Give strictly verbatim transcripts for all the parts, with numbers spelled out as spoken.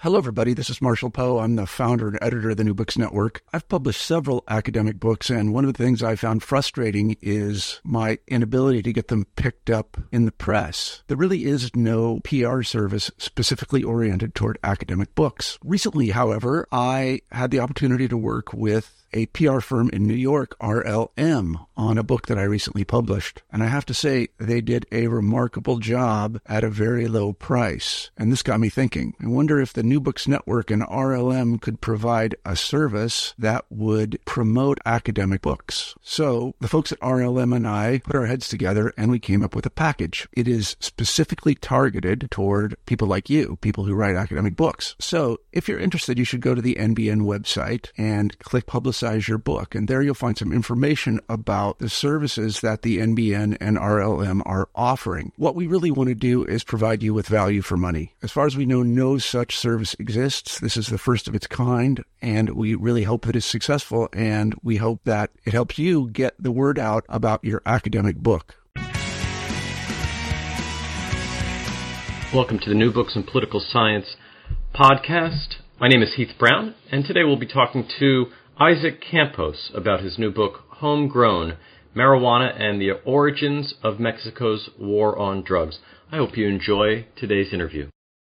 Hello, everybody. This is Marshall Poe. I'm the founder and editor of the New Books Network. I've published several academic books, and one of the things I found frustrating is my inability to get them picked up in the press. There really is no P R service specifically oriented toward academic books. Recently, however, I had the opportunity to work with a P R firm in New York, R L M, on a book that I recently published. And I have to say, they did a remarkable job at a very low price. And this got me thinking. I wonder if the New Books Network and R L M could provide a service that would promote academic books. So the folks at R L M and I put our heads together and we came up with a package. It is specifically targeted toward people like you, people who write academic books. So if you're interested, you should go to the N B N website and click Publicize your book, and there you'll find some information about the services that the N B N and R L M are offering. What we really want to do is provide you with value for money. As far as we know, no such service exists. This is the first of its kind, and we really hope that it's successful, and we hope that it helps you get the word out about your academic book. Welcome to the New Books in Political Science podcast. My name is Heath Brown, and today we'll be talking to Isaac Campos about his new book, Homegrown: Marijuana and the Origins of Mexico's War on Drugs. I hope you enjoy today's interview.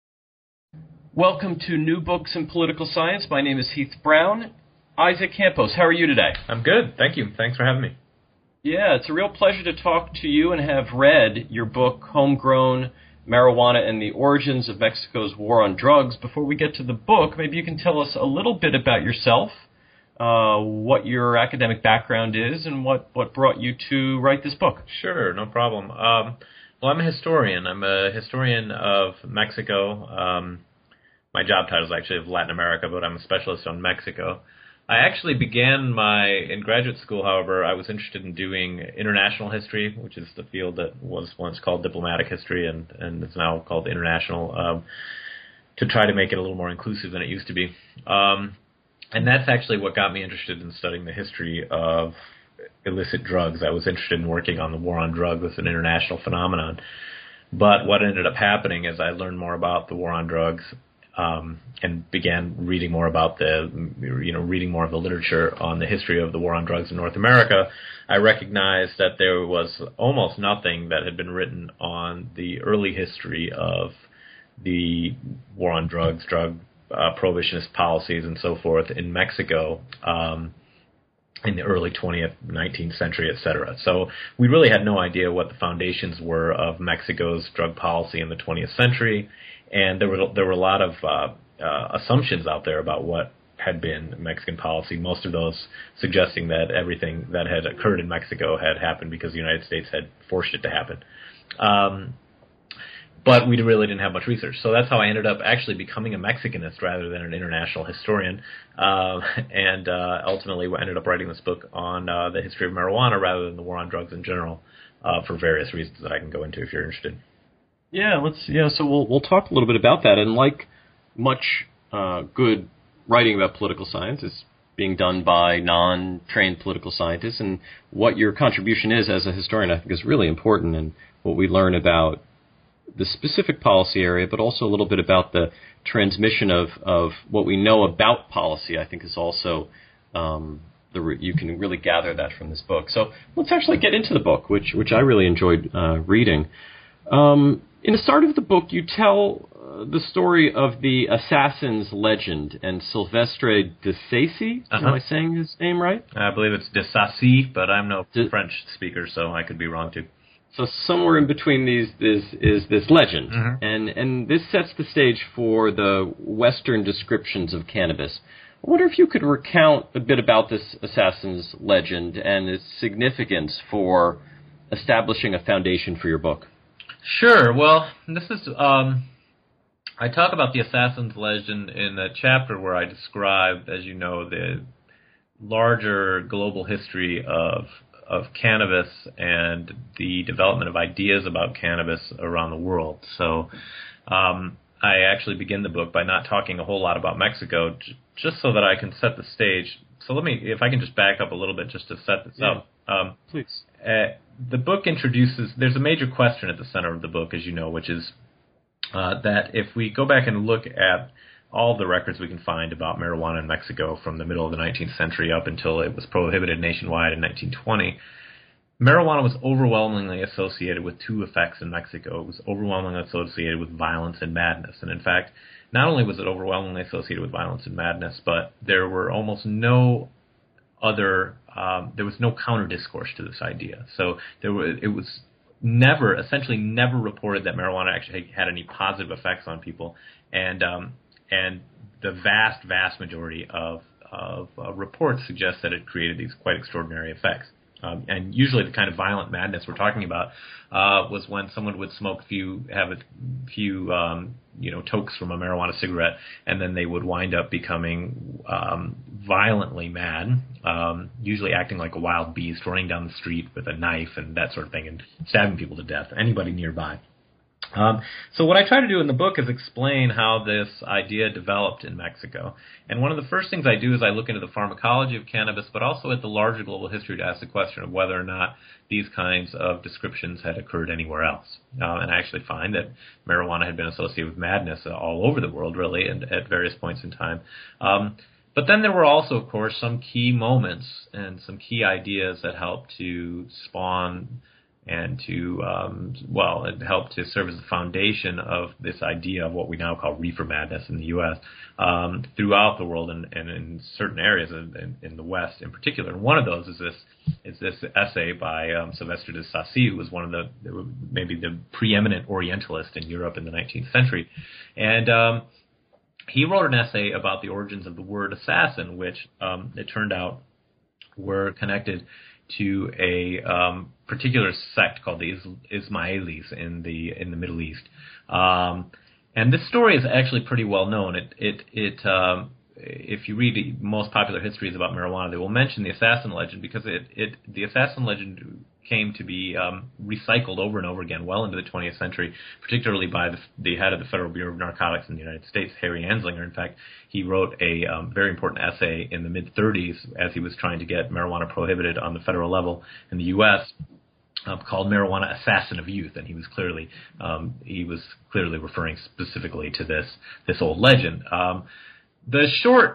Welcome to New Books in Political Science. My name is Heath Brown. Isaac Campos, how are you today? I'm good. Thank you. Thanks for having me. Yeah, it's a real pleasure to talk to you and have read your book, Homegrown: Marijuana and the Origins of Mexico's War on Drugs. Before we get to the book, maybe you can tell us a little bit about yourself, Uh, what your academic background is, and what, what brought you to write this book. Sure, no problem. Um, well, I'm a historian. I'm a historian of Mexico. Um, my job title is actually of Latin America, but I'm a specialist on Mexico. I actually began my, in graduate school, however, I was interested in doing international history, which is the field that was once called diplomatic history and, and is now called international, um, to try to make it a little more inclusive than it used to be. Um, And that's actually what got me interested in studying the history of illicit drugs. I was interested in working on the war on drugs as an international phenomenon. But what ended up happening is I learned more about the war on drugs um, and began reading more about the, you know, reading more of the literature on the history of the war on drugs in North America. I recognized that there was almost nothing that had been written on the early history of the war on drugs, drug Uh, prohibitionist policies and so forth in Mexico um, in the early twentieth, nineteenth century, et cetera. So we really had no idea what the foundations were of Mexico's drug policy in the twentieth century, and there were there were a lot of uh, uh, assumptions out there about what had been Mexican policy, most of those suggesting that everything that had occurred in Mexico had happened because the United States had forced it to happen. Um, But we really didn't have much research. So that's how I ended up actually becoming a Mexicanist rather than an international historian. Uh, and uh, ultimately I ended up writing this book on uh, the history of marijuana rather than the war on drugs in general uh, for various reasons that I can go into if you're interested. Yeah, let's. Yeah, so we'll we'll talk a little bit about that. And like much uh, good writing about political science is being done by non-trained political scientists, and what your contribution is as a historian I think is really important, and what we learn about the specific policy area, but also a little bit about the transmission of, of what we know about policy, I think is also, um, the re- you can really gather that from this book. So let's actually get into the book, which which I really enjoyed uh, reading. Um, in the start of the book, you tell uh, the story of the assassin's legend and Silvestre de Sacy. Uh-huh. Am I saying his name right? I believe it's de Sacy, but I'm no de- French speaker, so I could be wrong too. So somewhere in between these is, is this legend, mm-hmm. and and this sets the stage for the Western descriptions of cannabis. I wonder if you could recount a bit about this assassin's legend and its significance for establishing a foundation for your book. Sure. Well, this is um, I talk about the assassin's legend in a chapter where I describe, as you know, the larger global history of of cannabis and the development of ideas about cannabis around the world. So um, I actually begin the book by not talking a whole lot about Mexico, j- just so that I can set the stage. So let me, if I can just back up a little bit just to set this yeah. up. Um, Please. Uh, the book introduces, there's a major question at the center of the book, as you know, which is uh, that if we go back and look at all the records we can find about marijuana in Mexico from the middle of the nineteenth century up until it was prohibited nationwide in nineteen twenty, marijuana was overwhelmingly associated with two effects in Mexico. It was overwhelmingly associated with violence and madness. And in fact, not only was it overwhelmingly associated with violence and madness, but there were almost no other, um, there was no counter discourse to this idea. So there were, it was never, essentially never reported that marijuana actually had any positive effects on people. And, um, and the vast, vast majority of, of uh, reports suggest that it created these quite extraordinary effects. Um, and usually the kind of violent madness we're talking about uh, was when someone would smoke a few, have a few, um, you know, tokes from a marijuana cigarette, and then they would wind up becoming um, violently mad, um, usually acting like a wild beast, running down the street with a knife and that sort of thing, and stabbing people to death, anybody nearby. Um, so what I try to do in the book is explain how this idea developed in Mexico. And one of the first things I do is I look into the pharmacology of cannabis, but also at the larger global history to ask the question of whether or not these kinds of descriptions had occurred anywhere else. Uh, and I actually find that marijuana had been associated with madness all over the world, really, and at various points in time. Um, but then there were also, of course, some key moments and some key ideas that helped to spawn and to, um, well, it helped to serve as the foundation of this idea of what we now call reefer madness in the U S um, throughout the world and, and in certain areas in, in the West in particular. And one of those is this is this essay by um, Sylvestre de Sacy, who was one of the, maybe the preeminent Orientalist in Europe in the nineteenth century. And um, he wrote an essay about the origins of the word assassin, which um, it turned out were connected to a um, particular sect called the Is- Ismailis in the in the Middle East, um, and this story is actually pretty well known. It it it um, if you read the most popular histories about marijuana, they will mention the assassin legend because it it the assassin legend came to be um, recycled over and over again well into the twentieth century, particularly by the, the head of the Federal Bureau of Narcotics in the United States, Harry Anslinger. In fact, he wrote a um, very important essay in the mid-thirties as he was trying to get marijuana prohibited on the federal level in the U S Um, called Marijuana Assassin of Youth, and he was clearly um, he was clearly referring specifically to this this old legend. Um, the short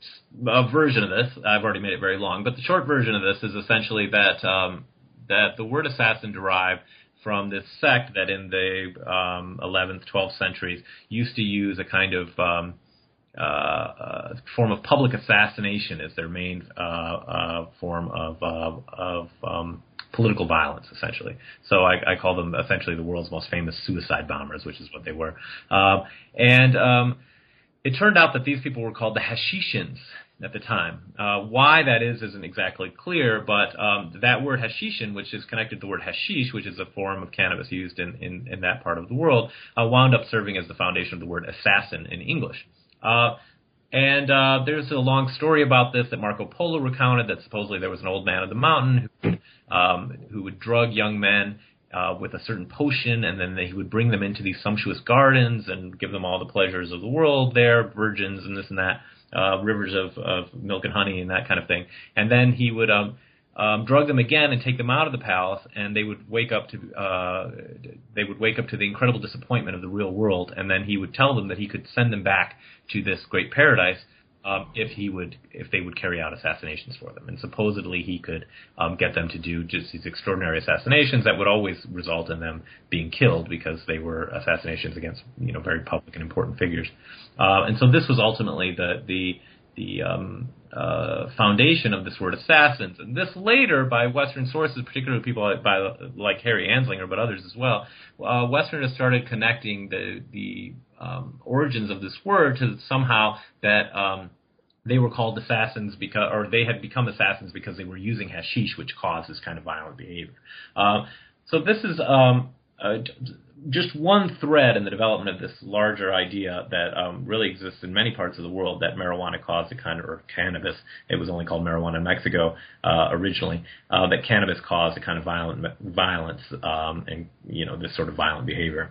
uh, version of this, I've already made it very long, but the short version of this is essentially that um, that the word assassin derived from this sect that in the um, eleventh, twelfth centuries used to use a kind of um, uh, uh, form of public assassination as their main uh, uh, form of uh, of um, political violence, essentially. So I, I call them essentially the world's most famous suicide bombers, which is what they were. Um, and um, it turned out that these people were called the Hashishins at the time. Uh, why that is isn't exactly clear, but um, that word Hashishin, which is connected to the word hashish, which is a form of cannabis used in, in, in that part of the world, uh, wound up serving as the foundation of the word assassin in English. Uh, And uh, there's a long story about this that Marco Polo recounted, that supposedly there was an old man of the mountain who would, um, who would drug young men uh, with a certain potion, and then they, he would bring them into these sumptuous gardens and give them all the pleasures of the world there, virgins and this and that, uh, rivers of, of milk and honey and that kind of thing. And then he would um, um, drug them again and take them out of the palace, and they would wake up to uh, they would wake up to the incredible disappointment of the real world. And then he would tell them that he could send them back to this great paradise um, if he would if they would carry out assassinations for them. And supposedly he could um, get them to do just these extraordinary assassinations that would always result in them being killed because they were assassinations against, you know, very public and important figures. Uh, and so this was ultimately the the the um, uh, foundation of this word assassins. And this later, by Western sources, particularly people like, by, like Harry Anslinger, but others as well, uh, Westerners started connecting the the um, origins of this word to somehow that um, they were called assassins because, or they had become assassins because they were using hashish, which caused this kind of violent behavior. Uh, so this is um, uh, just one thread in the development of this larger idea that um, really exists in many parts of the world, that marijuana caused a kind of, or cannabis, it was only called marijuana in Mexico uh, originally, uh, that cannabis caused a kind of violent violence um, and, you know, this sort of violent behavior.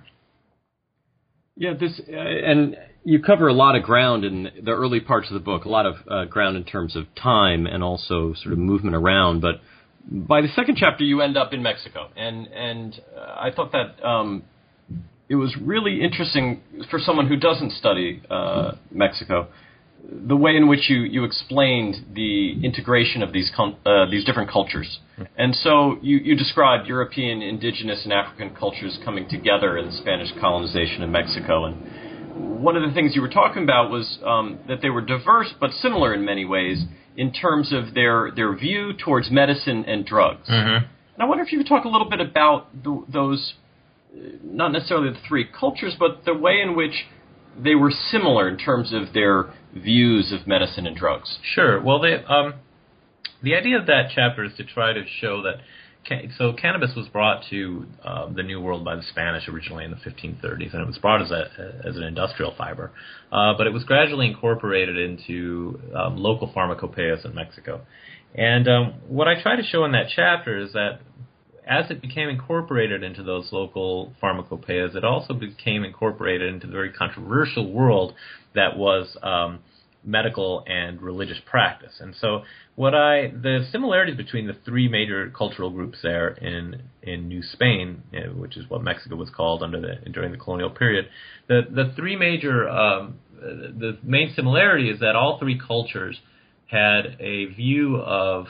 Yeah, this uh, and you cover a lot of ground in the early parts of the book, a lot of uh, ground in terms of time and also sort of movement around, but by the second chapter, you end up in Mexico, and and uh, I thought that um, it was really interesting for someone who doesn't study uh, Mexico, the way in which you, you explained the integration of these com- uh, these different cultures. And so you, you described European, indigenous, and African cultures coming together in Spanish colonization of Mexico. And one of the things you were talking about was um, that they were diverse but similar in many ways in terms of their, their view towards medicine and drugs. Mm-hmm. And I wonder if you could talk a little bit about the, those, not necessarily the three cultures, but the way in which they were similar in terms of their views of medicine and drugs. Sure. Well, they, um, the idea of that chapter is to try to show that, ca- so cannabis was brought to uh, the New World by the Spanish originally in the fifteen thirties, and it was brought as a as an industrial fiber, uh, but it was gradually incorporated into um, local pharmacopoeias in Mexico. And um, what I try to show in that chapter is that as it became incorporated into those local pharmacopoeias, it also became incorporated into the very controversial world that was um, medical and religious practice. And so what I, the similarities between the three major cultural groups there in in New Spain, which is what Mexico was called under the during the colonial period, the, the three major, um, the main similarity is that all three cultures had a view of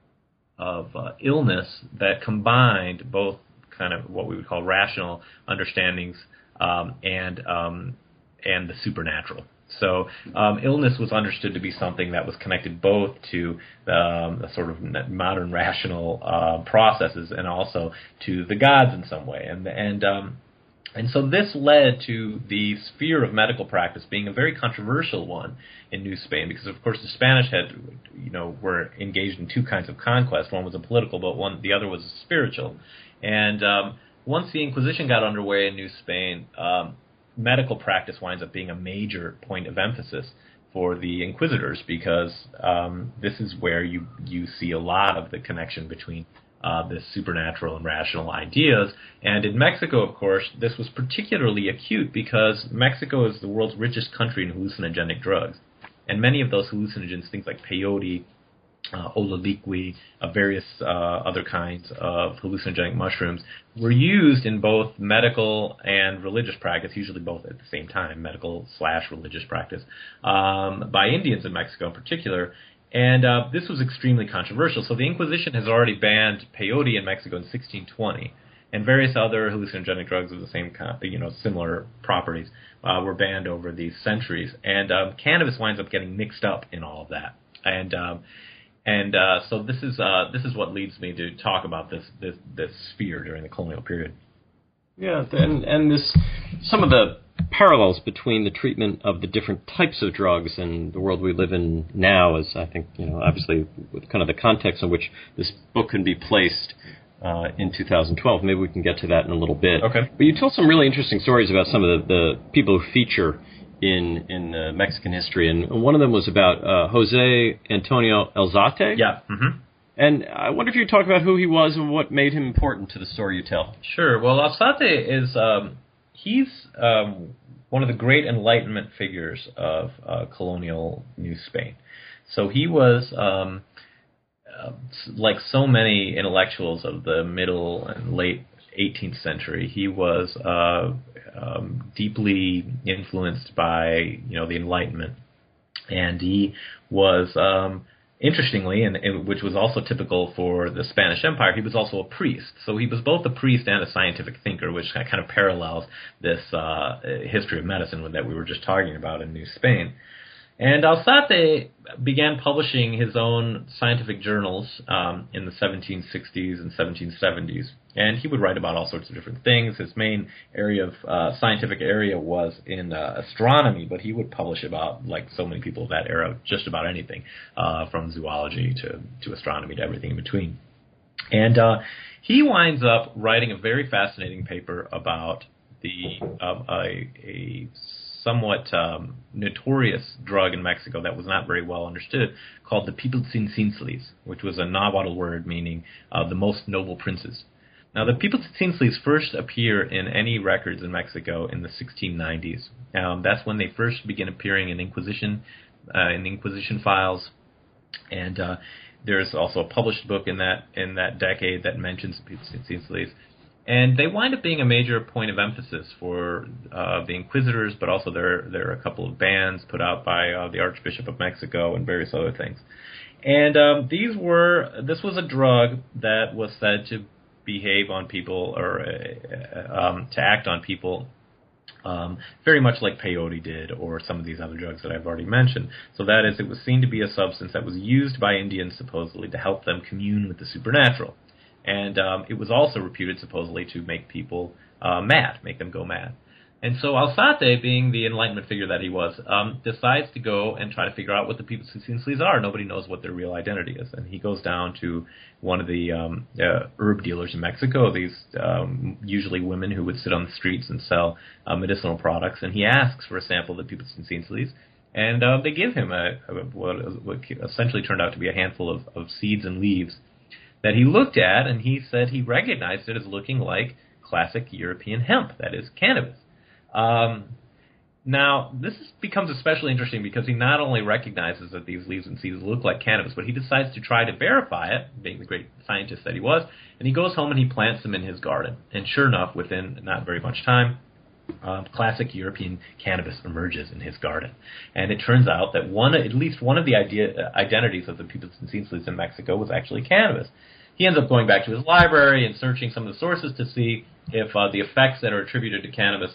of uh, illness that combined both kind of what we would call rational understandings um, and um, and the supernatural. So um, illness was understood to be something that was connected both to um, the sort of modern rational uh, processes and also to the gods in some way. And and um, and so this led to the sphere of medical practice being a very controversial one in New Spain, because of course the Spanish had, you know, were engaged in two kinds of conquest. One was a political, but one the other was a spiritual. And um, once the Inquisition got underway in New Spain, um, medical practice winds up being a major point of emphasis for the inquisitors, because um, this is where you you see a lot of the connection between Uh, the supernatural and rational ideas. And in Mexico, of course, this was particularly acute because Mexico is the world's richest country in hallucinogenic drugs. And many of those hallucinogens, things like peyote, uh, ololiqui, uh, various uh, other kinds of hallucinogenic mushrooms, were used in both medical and religious practice, usually both at the same time, medical slash religious practice, um, by Indians in Mexico in particular. And uh, this was extremely controversial. So the Inquisition has already banned peyote in Mexico in sixteen twenty, and various other hallucinogenic drugs of the same kind, you know, similar properties uh, were banned over these centuries. And um, cannabis winds up getting mixed up in all of that. And um, and uh, so this is uh, this is what leads me to talk about this this this sphere during the colonial period. Yeah, and and this some of the parallels between the treatment of the different types of drugs and the world we live in now is, I think, you know, obviously with kind of the context in which this book can be placed uh, in two thousand twelve. Maybe we can get to that in a little bit. Okay. But you told some really interesting stories about some of the, the people who feature in in uh, Mexican history, and one of them was about uh, Jose Antonio Elzate. Yeah. Mm-hmm. And I wonder if you talk about who he was and what made him important to the story you tell. Sure. Well, Elzate is... Um He's um, one of the great Enlightenment figures of uh, colonial New Spain. So he was, um, uh, like so many intellectuals of the middle and late eighteenth century, he was uh, um, deeply influenced by, you know, the Enlightenment. And he was... Um, Interestingly, and, and which was also typical for the Spanish Empire, he was also a priest. So he was both a priest and a scientific thinker, which kind of parallels this uh, history of medicine that we were just talking about in New Spain. And Elzate began publishing his own scientific journals um, in the seventeen sixties and seventeen seventies. And he would write about all sorts of different things. His main area of uh, scientific area was in uh, astronomy, but he would publish about, like so many people of that era, just about anything, uh, from zoology to, to astronomy to everything in between. And uh, he winds up writing a very fascinating paper about the uh, a, a somewhat um, notorious drug in Mexico that was not very well understood, called the Pipiltzincintzlis, which was a Nahuatl word meaning uh, the most noble princes. Now, the Pipiltzintzlis first appear in any records in Mexico in the sixteen nineties. Um, that's when they first begin appearing in Inquisition, uh, in Inquisition files, and uh, there's also a published book in that in that decade that mentions the Pipiltzintzlis. And they wind up being a major point of emphasis for uh, the Inquisitors, but also there, there are a couple of bans put out by uh, the Archbishop of Mexico and various other things. And um, these were this was a drug that was said to behave on people or uh, um, to act on people um, very much like peyote did or some of these other drugs that I've already mentioned. So that is, it was seen to be a substance that was used by Indians supposedly to help them commune with the supernatural. And um, it was also reputed supposedly to make people uh, mad, make them go mad. And so Alzate, being the Enlightenment figure that he was, um, decides to go and try to figure out what the people Tzintzintlis are. Nobody knows what their real identity is. And he goes down to one of the um, uh, herb dealers in Mexico, these um, usually women who would sit on the streets and sell uh, medicinal products, and he asks for a sample of the people Tzintzintlis. And uh, they give him a, a, what, what essentially turned out to be a handful of, of seeds and leaves that he looked at, and he said he recognized it as looking like classic European hemp, that is, cannabis. Um, now, this is, becomes especially interesting because he not only recognizes that these leaves and seeds look like cannabis, but he decides to try to verify it, being the great scientist that he was, and he goes home and he plants them in his garden. And sure enough, within not very much time, uh, classic European cannabis emerges in his garden. And it turns out that one, at least one of the idea, identities of the people Tzintzintlis in Mexico was actually cannabis. He ends up going back to his library and searching some of the sources to see if uh, the effects that are attributed to cannabis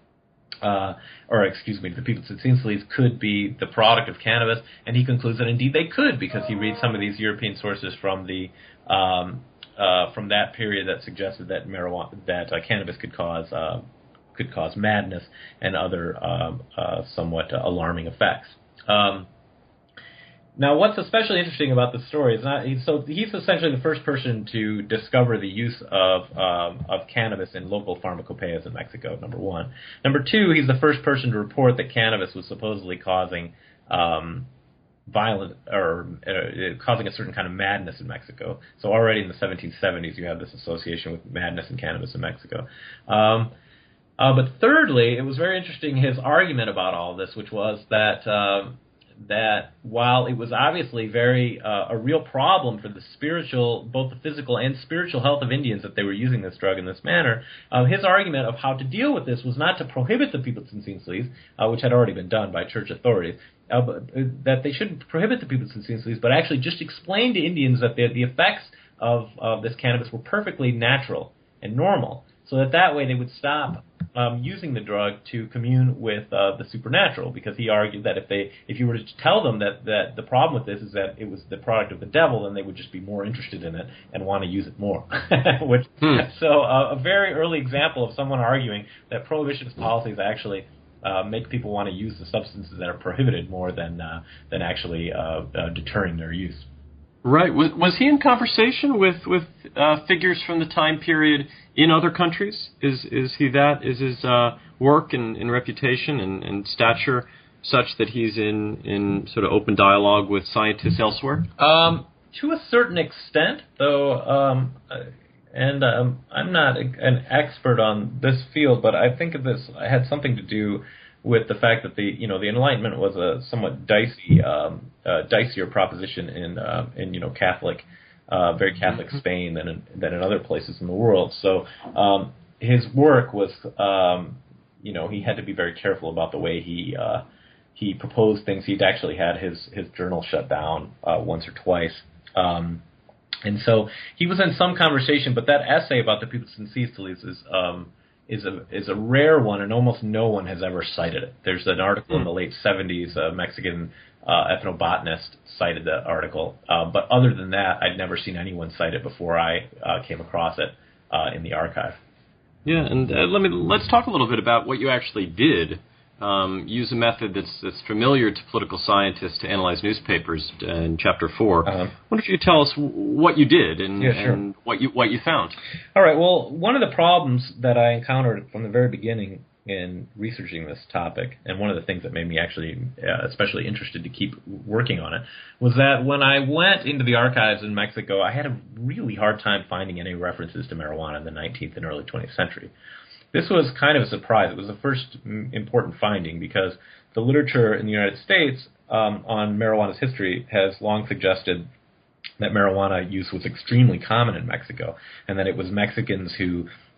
Uh, or excuse me, the people Tzintzintlis could be the product of cannabis, and he concludes that indeed they could, because he reads some of these European sources from the um, uh, from that period that suggested that marijuana, that uh, cannabis could cause uh, could cause madness and other um, uh, somewhat uh, alarming effects. Um, Now, what's especially interesting about the story is not he's, so he's essentially the first person to discover the use of um, of cannabis in local pharmacopoeias in Mexico. Number one. Number two, he's the first person to report that cannabis was supposedly causing um, violent or uh, causing a certain kind of madness in Mexico. So already in the seventeen seventies, you have this association with madness and cannabis in Mexico. Um, uh, but thirdly, it was very interesting his argument about all this, which was that. Uh, that while it was obviously very uh, a real problem for the spiritual, both the physical and spiritual health of Indians that they were using this drug in this manner, uh, his argument of how to deal with this was not to prohibit the people Tzintzintlis, uh, which had already been done by church authorities, uh, but, uh, that they shouldn't prohibit the people Tzintzintlis, but actually just explain to Indians that the, the effects of, of this cannabis were perfectly natural and normal, so that that way they would stop Um, using the drug to commune with uh, the supernatural, because he argued that if they, if you were to tell them that, that the problem with this is that it was the product of the devil, then they would just be more interested in it and want to use it more. Which, hmm. So uh, a very early example of someone arguing that prohibitionist policies actually uh, make people want to use the substances that are prohibited more than uh, than actually uh, uh, deterring their use. Right. Was, was he in conversation with with uh, figures from the time period in other countries? Is is he that? Is his uh, work and, and reputation and, and stature such that he's in, in sort of open dialogue with scientists elsewhere? Um, to a certain extent, though, um, and um, I'm not an expert on this field, but I think of this had something to do with the fact that the you know the Enlightenment was a somewhat dicey, um, uh, dicier proposition in uh, in you know Catholic, uh, very Catholic mm-hmm. Spain than in, than in other places in the world. So um, his work was um, you know he had to be very careful about the way he uh, he proposed things. He'd actually had his his journal shut down uh, once or twice. Um, and so he was in some conversation, but that essay about the people Tzintzintlis is um, is a is a rare one, and almost no one has ever cited it. There's an article in the late seventies, a Mexican uh, ethnobotanist cited that article, uh, but other than that, I'd never seen anyone cite it before I uh, came across it uh, in the archive. Yeah, and uh, let me let's talk a little bit about what you actually did. Um, use a method that's that's familiar to political scientists to analyze newspapers in Chapter Four. Uh-huh. I wonder if you could tell us what you did and, yeah, sure. and what you what you found. All right. Well, one of the problems that I encountered from the very beginning in researching this topic, and one of the things that made me actually uh, especially interested to keep working on it, was that when I went into the archives in Mexico, I had a really hard time finding any references to marijuana in the nineteenth and early twentieth century. This was kind of a surprise. It was the first important finding because the literature in the United States um, on marijuana's history has long suggested that marijuana use was extremely common in Mexico, and that it was Mexicans who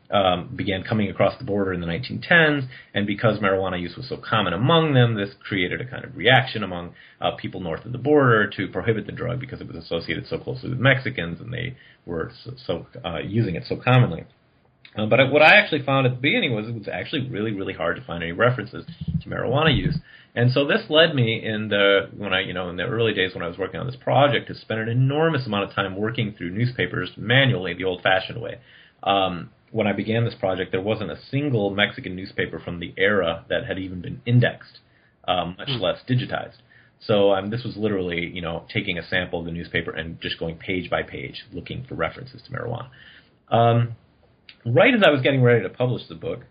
um, began coming across the border in the nineteen tens, and because marijuana use was so common among them, this created a kind of reaction among uh, people north of the border to prohibit the drug because it was associated so closely with Mexicans, and they were so, so uh, using it so commonly. Uh, but what I actually found at the beginning was it was actually really, really hard to find any references to marijuana use. And so this led me in the when I you know in the early days when I was working on this project to spend an enormous amount of time working through newspapers manually, the old-fashioned way. Um, when I began this project, there wasn't a single Mexican newspaper from the era that had even been indexed, um, much less digitized. So um, this was literally you know taking a sample of the newspaper and just going page by page looking for references to marijuana. Um, right as I was getting ready to publish the book,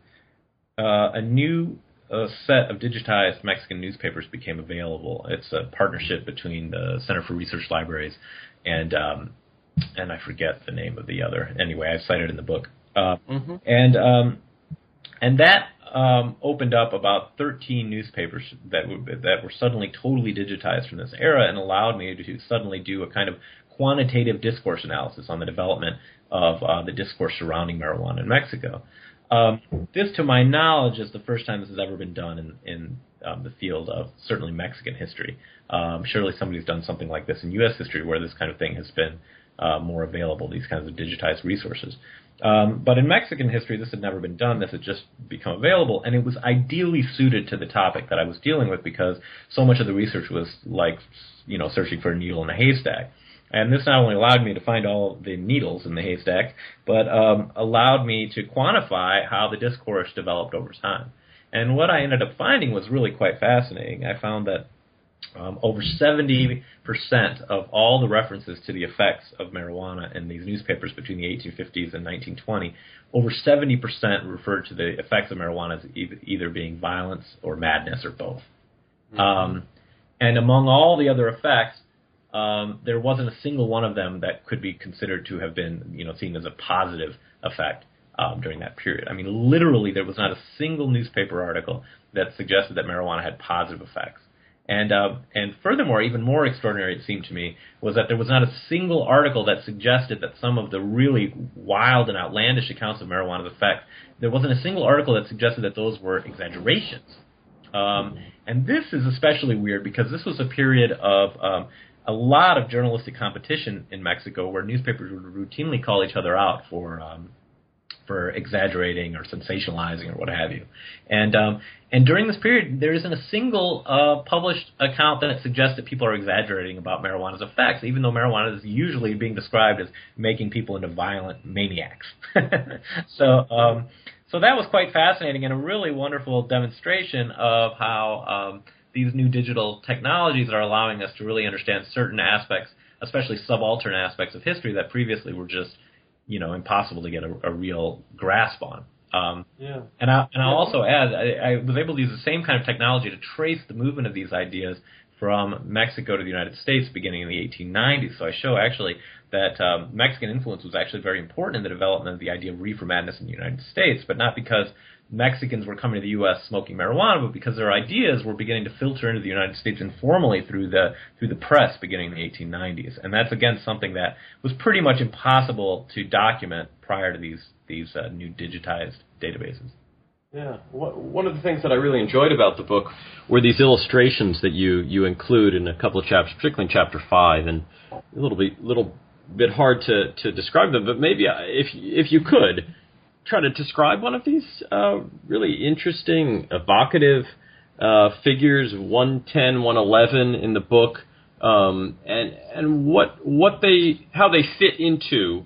uh, a new a set of digitized Mexican newspapers became available. It's a partnership between the Center for Research Libraries and um, and I forget the name of the other. Anyway, I cited it in the book. Uh, mm-hmm. And um, and that um, opened up about thirteen newspapers that were, that were suddenly totally digitized from this era and allowed me to suddenly do a kind of quantitative discourse analysis on the development of uh, the discourse surrounding marijuana in Mexico. Um, this, to my knowledge, is the first time this has ever been done in, in um, the field of certainly Mexican history. Um, surely somebody's done something like this in U S history where this kind of thing has been uh, more available, these kinds of digitized resources. Um, but in Mexican history, this had never been done. This had just become available, and it was ideally suited to the topic that I was dealing with because so much of the research was like, you know, searching for a needle in a haystack. And this not only allowed me to find all the needles in the haystack, but um, allowed me to quantify how the discourse developed over time. And what I ended up finding was really quite fascinating. I found that um, over seventy percent of all the references to the effects of marijuana in these newspapers between the eighteen fifties and nineteen twenty, over seventy percent referred to the effects of marijuana as either being violence or madness or both. Mm-hmm. Um, and among all the other effects, Um, there wasn't a single one of them that could be considered to have been, you know, seen as a positive effect um, during that period. I mean, literally, there was not a single newspaper article that suggested that marijuana had positive effects. And uh, and furthermore, even more extraordinary, it seemed to me, was that there was not a single article that suggested that some of the really wild and outlandish accounts of marijuana's effects, there wasn't a single article that suggested that those were exaggerations. Um, and this is especially weird because this was a period of um, a lot of journalistic competition in Mexico where newspapers would routinely call each other out for um, for exaggerating or sensationalizing or what have you. And um, and during this period, there isn't a single uh, published account that suggests that people are exaggerating about marijuana's effects, even though marijuana is usually being described as making people into violent maniacs. so um, so that was quite fascinating and a really wonderful demonstration of how um, these new digital technologies are allowing us to really understand certain aspects, especially subaltern aspects of history that previously were just, you know, impossible to get a, a real grasp on. Um, yeah. And, I, and I'll also add, I, I was able to use the same kind of technology to trace the movement of these ideas from Mexico to the United States beginning in the eighteen nineties. So I show actually that um, Mexican influence was actually very important in the development of the idea of reefer madness in the United States, but not because Mexicans were coming to the U S smoking marijuana, but because their ideas were beginning to filter into the United States informally through the through the press beginning in the eighteen nineties. And that's, again, something that was pretty much impossible to document prior to these, these uh, new digitized databases. Yeah. One of the things that I really enjoyed about the book were these illustrations that you, you include in a couple of chapters, particularly in chapter five, and a little bit, little bit hard to, to describe them, but maybe if if you could, try to describe one of these uh, really interesting, evocative uh, figures, one ten, one eleven in the book, um, and and what what they how they fit into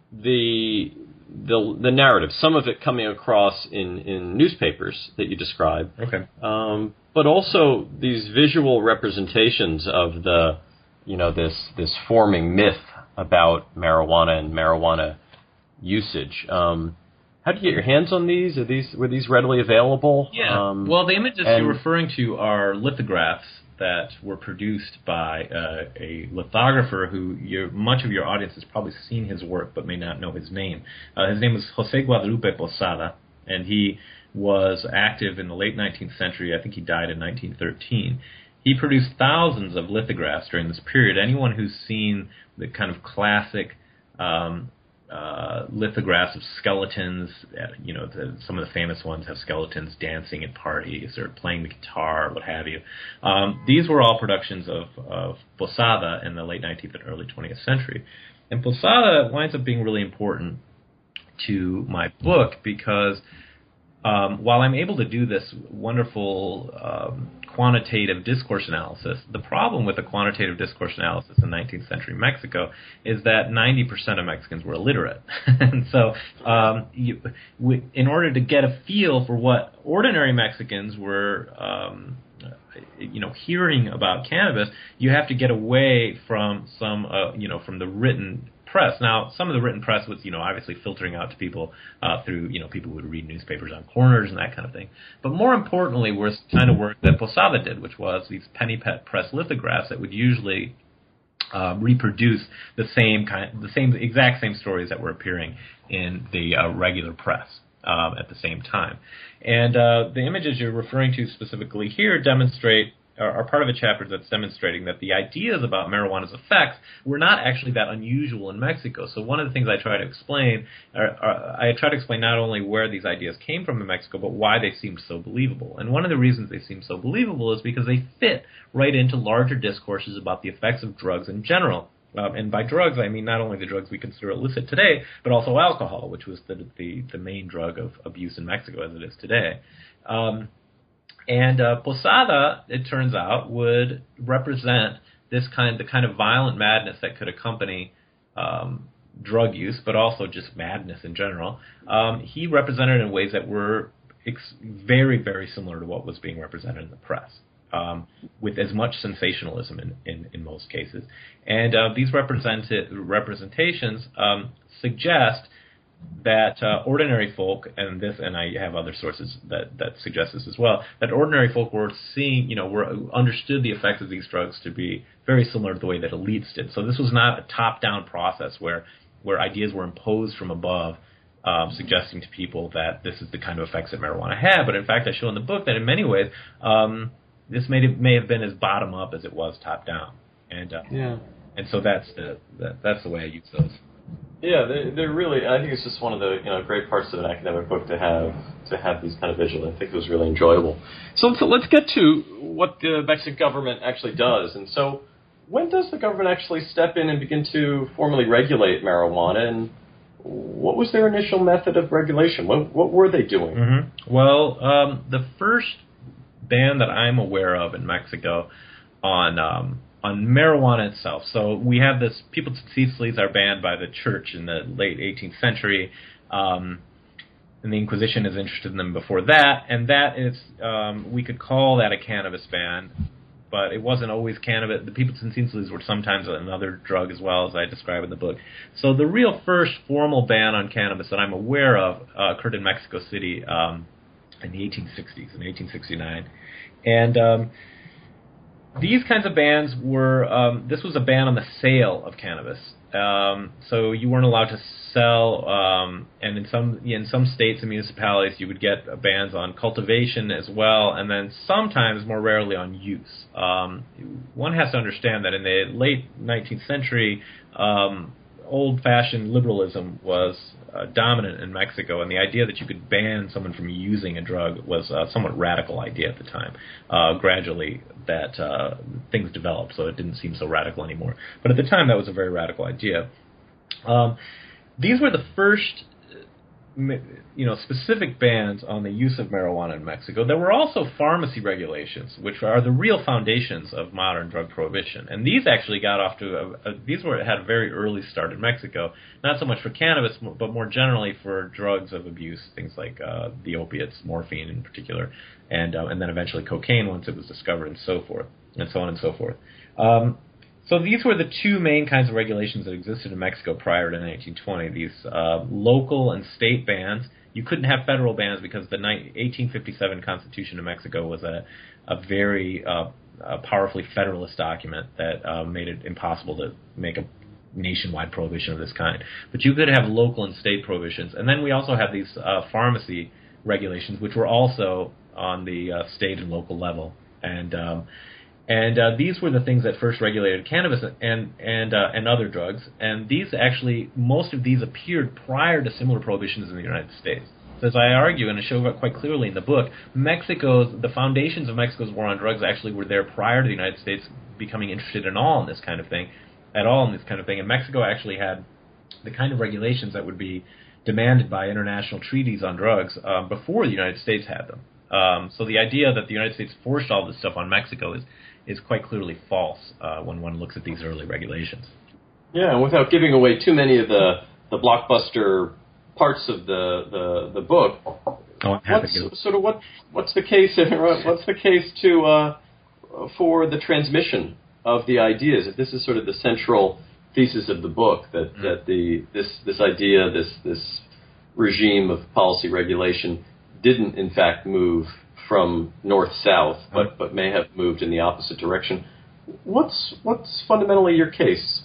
the the the narrative. Some of it coming across in, in newspapers that you describe, okay, um, but also these visual representations of the you know this this forming myth about marijuana and marijuana usage. Um, How did you get your hands on these? Are these were these readily available? Yeah. Um, well, the images you're referring to are lithographs that were produced by uh, a lithographer who you're, much of your audience has probably seen his work but may not know his name. Uh, his name is Jose Guadalupe Posada, and he was active in the late nineteenth century. I think he died in nineteen thirteen. He produced thousands of lithographs during this period. Anyone who's seen the kind of classic Um, uh, lithographs of skeletons. Uh, you know, the, some of the famous ones have skeletons dancing at parties or playing the guitar, what have you. Um, these were all productions of, of Posada in the late nineteenth and early twentieth century. And Posada winds up being really important to my book because um, while I'm able to do this wonderful um, quantitative discourse analysis, the problem with the quantitative discourse analysis in nineteenth century Mexico is that ninety percent of Mexicans were illiterate. And so um, you, we, in order to get a feel for what ordinary Mexicans were um, you know, hearing about cannabis, you have to get away from some, uh, you know, from the written press. Now, some of the written press was, you know, obviously filtering out to people uh, through, you know, people who would read newspapers on corners and that kind of thing. But more importantly was the kind of work that Posada did, which was these penny press lithographs that would usually uh, reproduce the same kind, the same exact same stories that were appearing in the uh, regular press. Um, at the same time. And uh, the images you're referring to specifically here demonstrate, are, are part of a chapter that's demonstrating that the ideas about marijuana's effects were not actually that unusual in Mexico. So one of the things I try to explain, are, are, I try to explain not only where these ideas came from in Mexico, but why they seemed so believable. And one of the reasons they seem so believable is because they fit right into larger discourses about the effects of drugs in general. Um, and by drugs, I mean not only the drugs we consider illicit today, but also alcohol, which was the the, the main drug of abuse in Mexico as it is today. Um, and uh, Posada, it turns out, would represent this kind, the kind of violent madness that could accompany um, drug use, but also just madness in general. Um, he represented in ways that were ex- very, very similar to what was being represented in the press. Um, with as much sensationalism in, in, in most cases. And uh, these represented, representations um, suggest that uh, ordinary folk, and this, and I have other sources that, that suggest this as well, that ordinary folk were seeing, you know, were understood the effects of these drugs to be very similar to the way that elites did. So this was not a top-down process where, where ideas were imposed from above, Um, suggesting to people that this is the kind of effects that marijuana had. But in fact, I show in the book that in many ways, um, this may have, may have been as bottom up as it was top down, and uh, yeah, and so that's the that, that's the way I use those. Yeah, they're, they're really. I think it's just one of the you know great parts of an academic book to have to have these kind of visuals. I think it was really enjoyable. So, so let's get to what the Mexican government actually does. And so, when does the government actually step in and begin to formally regulate marijuana? And what was their initial method of regulation? What what were they doing? Mm-hmm. Well, um, the first ban that I'm aware of in Mexico on um, on marijuana itself. So we have this, people tzitzilis are banned by the church in the late eighteenth century, um, and the Inquisition is interested in them before that, and that is, um, we could call that a cannabis ban, but it wasn't always cannabis. The people tzitzilis were sometimes another drug as well, as I describe in the book. So the real first formal ban on cannabis that I'm aware of uh, occurred in Mexico City um, in the eighteen sixties, in eighteen sixty-nine. And um, these kinds of bans were, um, this was a ban on the sale of cannabis. Um, so you weren't allowed to sell, um, and in some in some states and municipalities you would get bans on cultivation as well, and then sometimes, more rarely, on use. Um, one has to understand that in the late nineteenth century, um, old-fashioned liberalism was uh, dominant in Mexico, and the idea that you could ban someone from using a drug was a somewhat radical idea at the time. Uh, gradually, that uh, things developed, so it didn't seem so radical anymore. But at the time, that was a very radical idea. Um, these were the first, you know, specific bans on the use of marijuana in Mexico. There were also pharmacy regulations, which are the real foundations of modern drug prohibition. And these actually got off to a, a these were had a very early start in Mexico, not so much for cannabis, but more generally for drugs of abuse, things like uh, the opiates, morphine in particular, and uh, and then eventually cocaine once it was discovered, and so forth, and so on and so forth. Um, So these were the two main kinds of regulations that existed in Mexico prior to nineteen twenty, these uh, local and state bans. You couldn't have federal bans because the eighteen fifty-seven Constitution of Mexico was a, a very uh, a powerfully federalist document that uh, made it impossible to make a nationwide prohibition of this kind. But you could have local and state prohibitions. And then we also have these uh, pharmacy regulations, which were also on the uh, state and local level. And um, And uh, these were the things that first regulated cannabis and and uh, and other drugs. And these actually, most of these appeared prior to similar prohibitions in the United States. So as I argue, and I show quite clearly in the book, Mexico's the foundations of Mexico's war on drugs actually were there prior to the United States becoming interested at all in this kind of thing, at all in this kind of thing. And Mexico actually had the kind of regulations that would be demanded by international treaties on drugs um, before the United States had them. Um, so the idea that the United States forced all this stuff on Mexico is is quite clearly false uh, when one looks at these early regulations. Yeah, and without giving away too many of the, the blockbuster parts of the the, the book, oh, what's sort of what what's the case? What's the case to uh, for the transmission of the ideas? If this is sort of the central thesis of the book, that, mm-hmm. that the this this idea, this this regime of policy regulation didn't in fact move from north-south, but, but may have moved in the opposite direction. What's what's fundamentally your case?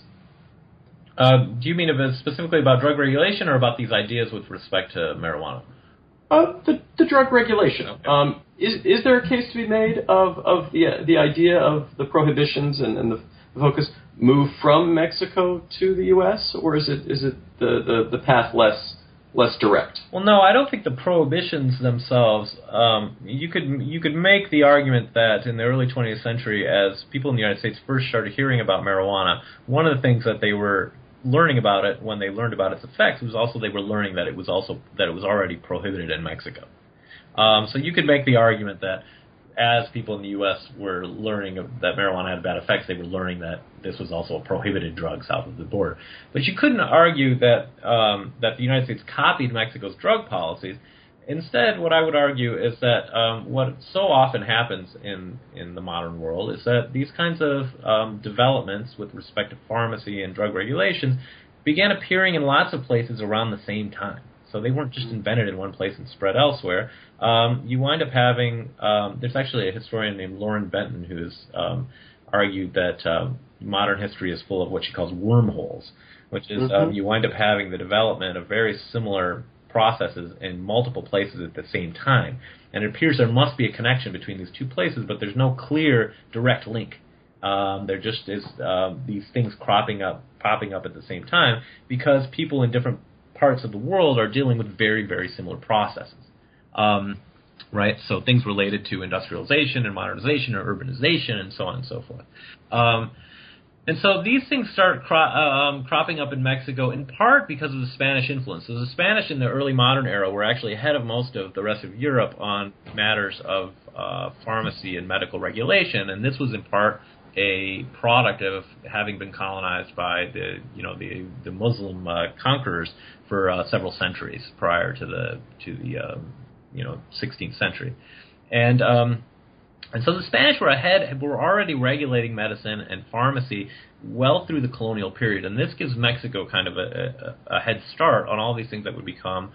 Uh, do you mean about specifically about drug regulation or about these ideas with respect to marijuana? Uh, the, the drug regulation. Okay. Um, is is there a case to be made of, of the the idea of the prohibitions and, and the focus move from Mexico to the U S, or is it is it the, the, the path less less direct? Well, no, I don't think the prohibitions themselves. Um, you could you could make the argument that in the early twentieth century, as people in the United States first started hearing about marijuana, one of the things that they were learning about it when they learned about its effects was also they were learning that it was also that it was already prohibited in Mexico. Um, so you could make the argument that as people in the U S were learning that marijuana had bad effects, they were learning that this was also a prohibited drug south of the border. But you couldn't argue that um, that the United States copied Mexico's drug policies. Instead, what I would argue is that um, what so often happens in, in the modern world is that these kinds of um, developments with respect to pharmacy and drug regulations began appearing in lots of places around the same time. So they weren't just invented in one place and spread elsewhere. Um, you wind up having, um, there's actually a historian named Lauren Benton who's um, argued that um, modern history is full of what she calls wormholes, which is mm-hmm. um, you wind up having the development of very similar processes in multiple places at the same time. And it appears there must be a connection between these two places, but there's no clear direct link. Um, there just is uh, these things cropping up, popping up at the same time because people in different parts of the world are dealing with very, very similar processes, um, right? So things related to industrialization and modernization or urbanization and so on and so forth. Um, and so these things start cro- um, cropping up in Mexico in part because of the Spanish influence. So the Spanish in the early modern era were actually ahead of most of the rest of Europe on matters of uh, pharmacy and medical regulation, and this was in part a product of having been colonized by the you know the the Muslim uh, conquerors for uh, several centuries prior to the to the um, you know sixteenth century, and um, and so the Spanish were ahead were already regulating medicine and pharmacy well through the colonial period, and this gives Mexico kind of a, a, a head start on all these things that would become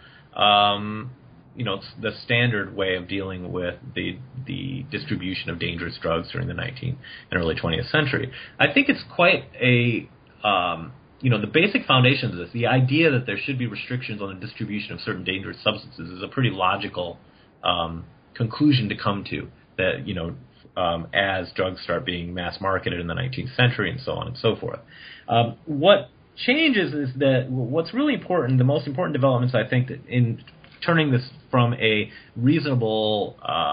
um, you know, the standard way of dealing with the the distribution of dangerous drugs during the nineteenth and early twentieth century. I think it's quite a, um, you know, the basic foundation of this, the idea that there should be restrictions on the distribution of certain dangerous substances is a pretty logical um, conclusion to come to, that, you know, um, as drugs start being mass marketed in the nineteenth century and so on and so forth. Um, what changes is that what's really important, the most important developments, I think, that in turning this from a reasonable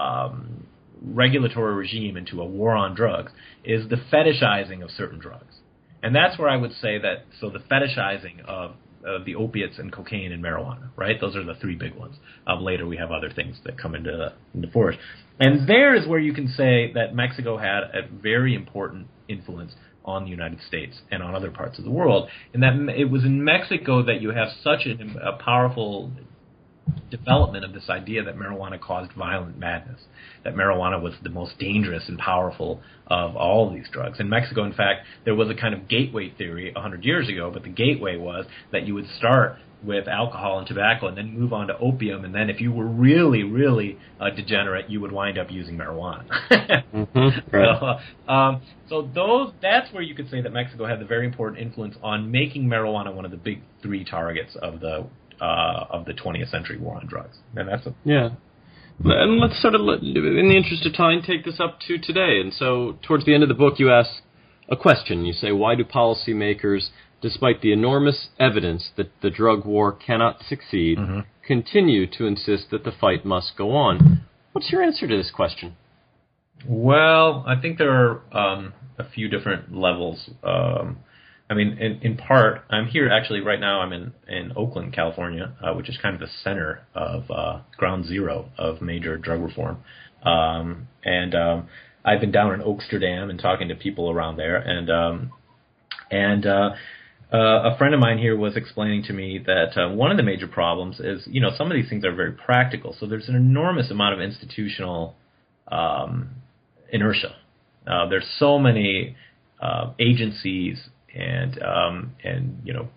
um, regulatory regime into a war on drugs is the fetishizing of certain drugs. And that's where I would say that, so the fetishizing of uh, the opiates and cocaine and marijuana, right? Those are the three big ones. Um, later we have other things that come into, into force. And there is where you can say that Mexico had a very important influence on the United States and on other parts of the world. And that it was in Mexico that you have such a, a powerful development of this idea that marijuana caused violent madness, that marijuana was the most dangerous and powerful of all of these drugs. In Mexico, in fact, there was a kind of gateway theory one hundred years ago, but the gateway was that you would start with alcohol and tobacco and then move on to opium, and then if you were really, really uh, degenerate, you would wind up using marijuana. mm-hmm. Right. So, uh, um, so those that's where you could say that Mexico had the very important influence on making marijuana one of the big three targets of the Uh, of the twentieth century war on drugs. And that's a, yeah. And let's sort of, in the interest of time, take this up to today. And so, towards the end of the book, you ask a question. You say, why do policymakers, despite the enormous evidence that the drug war cannot succeed, mm-hmm. continue to insist that the fight must go on? What's your answer to this question? Well, I think there are um, a few different levels. Um, I mean, in, in part, I'm here actually right now. I'm in, in Oakland, California, uh, which is kind of the center of uh, ground zero of major drug reform. Um, and um, I've been down in Oaksterdam and talking to people around there. And um, and uh, uh, a friend of mine here was explaining to me that uh, one of the major problems is, you know, some of these things are very practical. So there's an enormous amount of institutional um, inertia. Uh, there's so many uh, agencies and um, and you know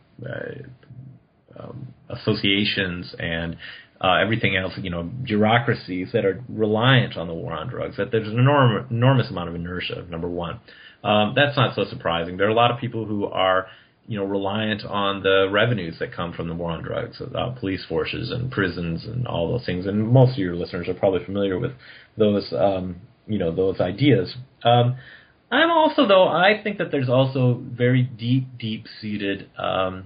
uh, um, associations and uh, everything else, you know, bureaucracies that are reliant on the war on drugs. That there's an enormous enormous amount of inertia. Number one, um, that's not so surprising. There are a lot of people who are, you know, reliant on the revenues that come from the war on drugs, uh, police forces and prisons and all those things. And most of your listeners are probably familiar with those, um, you know, those ideas. Um, I'm also, though, I think that there's also very deep, deep-seated um,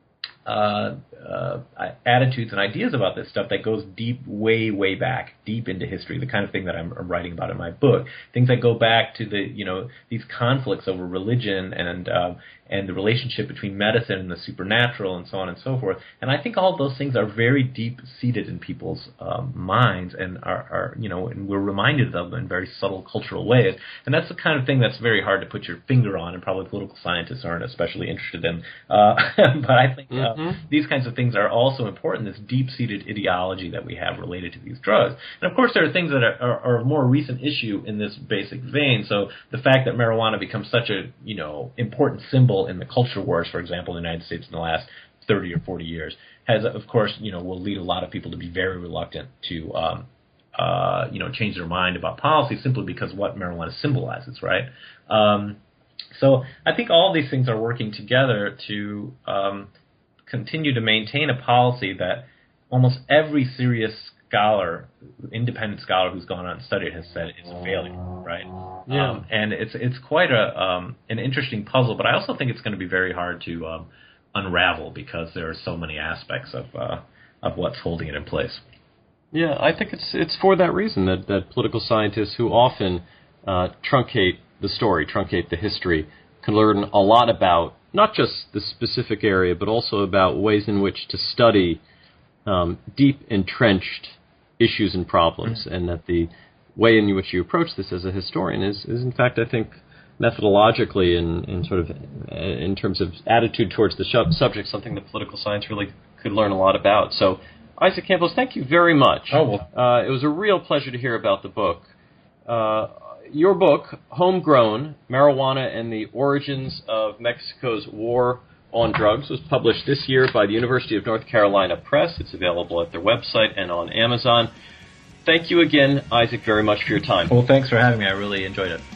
uh, uh, attitudes and ideas about this stuff that goes deep, way, way back, deep into history, the kind of thing that I'm writing about in my book. Things that go back to the, you know, these conflicts over religion and uh, and the relationship between medicine and the supernatural and so on and so forth. And I think all of those things are very deep-seated in people's um, minds and are, are, you know, and we're reminded of them in very subtle cultural ways. And that's the kind of thing that's very hard to put your finger on, and probably political scientists aren't especially interested in. Uh, but I think uh, mm-hmm. these kinds of things are also important, this deep-seated ideology that we have related to these drugs. And of course, there are things that are, are, are a more recent issue in this basic vein. So the fact that marijuana becomes such a, you know, important symbol in the culture wars, for example, in the United States in the last thirty or forty years, has, of course, you know, will lead a lot of people to be very reluctant to, um, uh, you know, change their mind about policy simply because of what marijuana symbolizes, right? Um, so I think all these things are working together to um, continue to maintain a policy that almost every serious scholar, independent scholar who's gone on and studied has said is a failure, right? Yeah. Um, and it's it's quite a um, an interesting puzzle, but I also think it's going to be very hard to um, unravel because there are so many aspects of uh, of what's holding it in place. Yeah, I think it's it's for that reason that, that political scientists who often uh, truncate the story, truncate the history, can learn a lot about not just the specific area, but also about ways in which to study um, deep, entrenched issues and problems, mm-hmm. and that the way in which you approach this as a historian is, is in fact, I think, methodologically and, and sort of uh, in terms of attitude towards the sh- subject, something that political science really could learn a lot about. So, Isaac Campos, thank you very much. Oh, well. Uh, it was a real pleasure to hear about the book. Uh, your book, Homegrown, Marijuana and the Origins of Mexico's War on Drugs, was published this year by the University of North Carolina Press. It's available at their website and on Amazon. Thank you again, Isaac, very much for your time. Well, thanks for having me. I really enjoyed it.